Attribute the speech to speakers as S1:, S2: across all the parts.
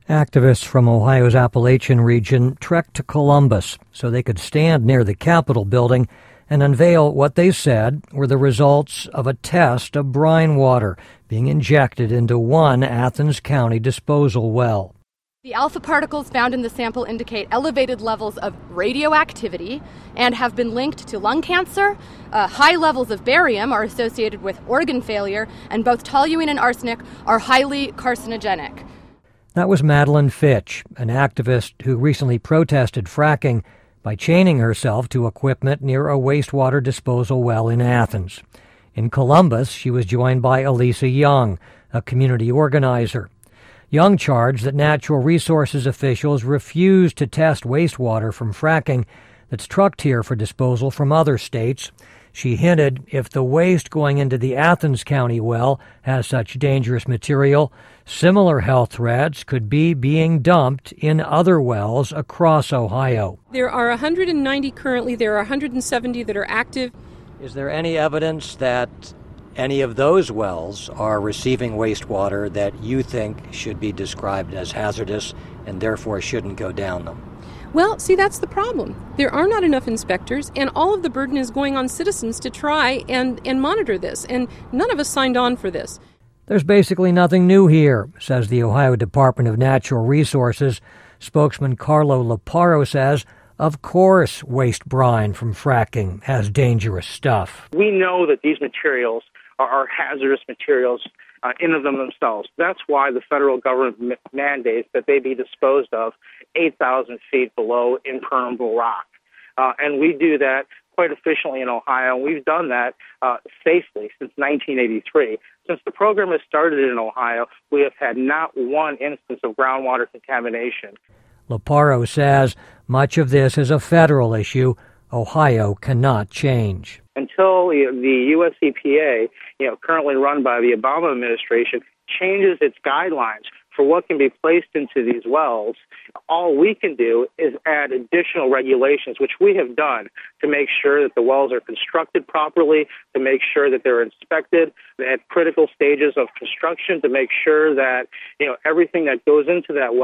S1: Activists from Ohio's Appalachian region trekked to Columbus so they could stand near the Capitol building and unveil what they said were the results of a test of brine water being injected into one Athens County disposal well.
S2: The alpha particles found in the sample indicate elevated levels of radioactivity and have been linked to lung cancer. High levels of barium are associated with organ failure, and both toluene and arsenic are highly carcinogenic.
S1: That was Madeline Fitch, an activist who recently protested fracking by chaining herself to equipment near a wastewater disposal well in Athens. In Columbus, she was joined by Elisa Young, a community organizer. Young charged that natural resources officials refused to test wastewater from fracking that's trucked here for disposal from other states. She hinted if the waste going into the Athens County well has such dangerous material, similar health threats could be being dumped in other wells across Ohio.
S3: There are 190 currently. There are 170 that are active.
S1: Is there any evidence that any of those wells are receiving wastewater that you think should be described as hazardous and therefore shouldn't go down them?
S3: Well, see, that's the problem. There are not enough inspectors, and all of the burden is going on citizens to try and monitor this, and none of us signed on for this.
S1: There's basically nothing new here, says the Ohio Department of Natural Resources. Spokesman Carlo Leparo says, of course waste brine from fracking has dangerous stuff.
S4: We know that these materials are hazardous materials in and of themselves. That's why the federal government mandates that they be disposed of 8,000 feet below impermeable rock. And we do that quite efficiently in Ohio. We've done that safely since 1983. Since the program has started in Ohio, we have had not one instance of groundwater contamination.
S1: Leparo says much of this is a federal issue Ohio cannot change.
S4: Until the U.S. EPA, currently run by the Obama administration, changes its guidelines for what can be placed into these wells, all we can do is add additional regulations, which we have done, to make sure that the wells are constructed properly, to make sure that they're inspected at critical stages of construction, to make sure that everything that goes into that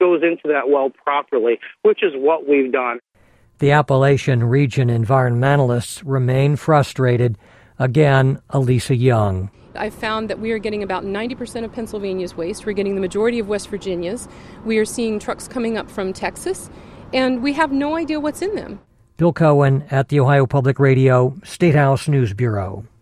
S4: well properly, which is what we've done.
S1: The Appalachian region environmentalists remain frustrated. Again, Elisa Young.
S3: I've found that we are getting about 90% of Pennsylvania's waste. We're getting the majority of West Virginia's. We are seeing trucks coming up from Texas, and we have no idea what's in them.
S1: Bill Cohen at the Ohio Public Radio State House News Bureau.